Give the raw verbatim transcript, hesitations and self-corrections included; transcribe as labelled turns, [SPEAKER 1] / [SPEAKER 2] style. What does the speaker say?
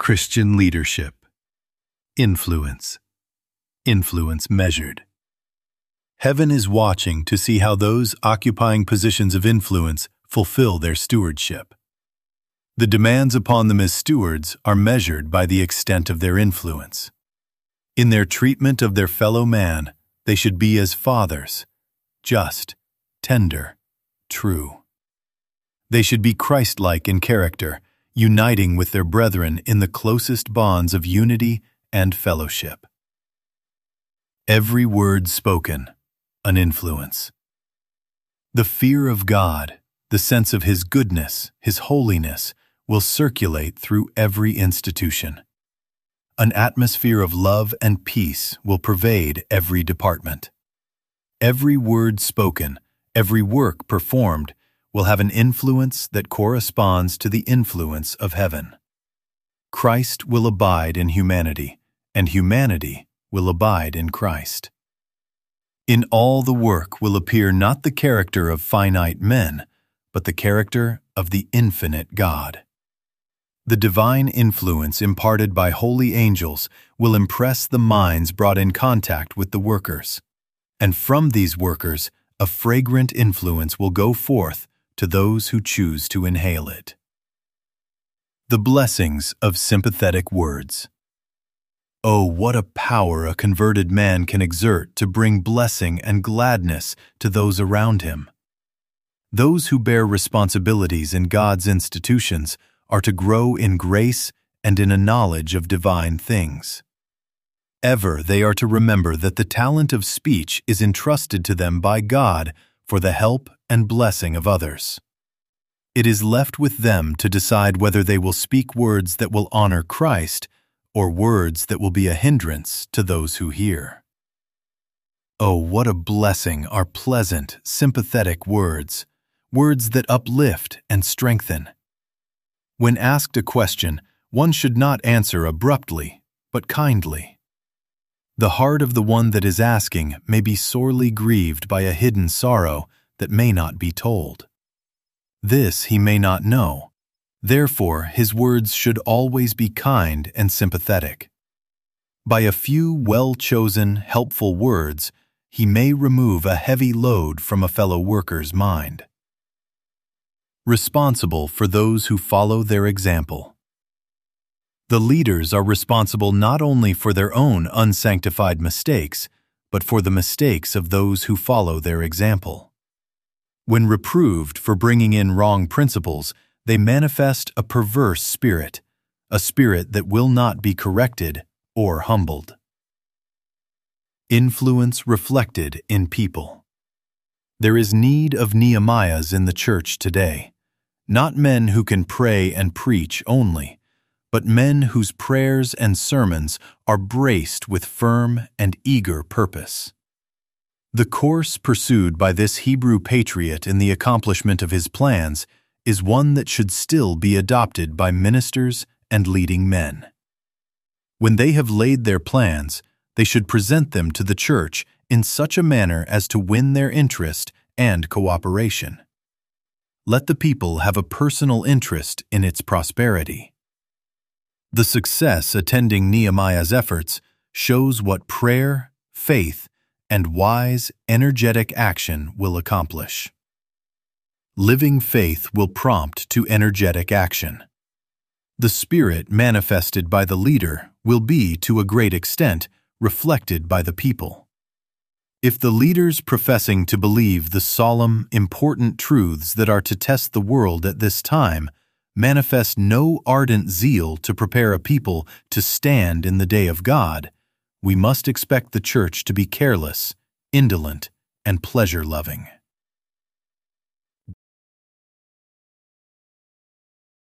[SPEAKER 1] Christian leadership. Influence. Influence measured. Heaven is watching to see how those occupying positions of influence fulfill their stewardship. The demands upon them as stewards are measured by the extent of their influence. In their treatment of their fellow man, they should be as fathers, just, tender, true. They should be Christ-like in character, uniting with their brethren in the closest bonds of unity and fellowship. Every word spoken, an influence. The fear of God, the sense of His goodness, His holiness, will circulate through every institution. An atmosphere of love and peace will pervade every department. Every word spoken, every work performed, will have an influence that corresponds to the influence of heaven. Christ will abide in humanity, and humanity will abide in Christ. In all the work will appear not the character of finite men, but the character of the infinite God. The divine influence imparted by holy angels will impress the minds brought in contact with the workers, and from these workers a fragrant influence will go forth to those who choose to inhale it. The blessings of sympathetic words. Oh, what a power a converted man can exert to bring blessing and gladness to those around him. Those who bear responsibilities in God's institutions are to grow in grace and in a knowledge of divine things. Ever they are to remember that the talent of speech is entrusted to them by God for the help and blessing of others. It is left with them to decide whether they will speak words that will honor Christ or words that will be a hindrance to those who hear. Oh, what a blessing are pleasant, sympathetic words, words that uplift and strengthen. When asked a question, one should not answer abruptly, but kindly. The heart of the one that is asking may be sorely grieved by a hidden sorrow that may not be told. This he may not know. Therefore, his words should always be kind and sympathetic. By a few well-chosen, helpful words, he may remove a heavy load from a fellow worker's mind. Responsible for those who follow their example. The leaders are responsible not only for their own unsanctified mistakes, but for the mistakes of those who follow their example. When reproved for bringing in wrong principles, they manifest a perverse spirit, a spirit that will not be corrected or humbled. Influence reflected in people. There is need of Nehemiahs in the church today, not men who can pray and preach only, but men whose prayers and sermons are braced with firm and eager purpose. The course pursued by this Hebrew patriot in the accomplishment of his plans is one that should still be adopted by ministers and leading men. When they have laid their plans, they should present them to the church in such a manner as to win their interest and cooperation. Let the people have a personal interest in its prosperity. The success attending Nehemiah's efforts shows what prayer, faith, and wise, energetic action will accomplish. Living faith will prompt to energetic action. The spirit manifested by the leader will be, to a great extent, reflected by the people. If the leaders professing to believe the solemn, important truths that are to test the world at this time manifest no ardent zeal to prepare a people to stand in the day of God, we must expect the church to be careless, indolent, and pleasure-loving.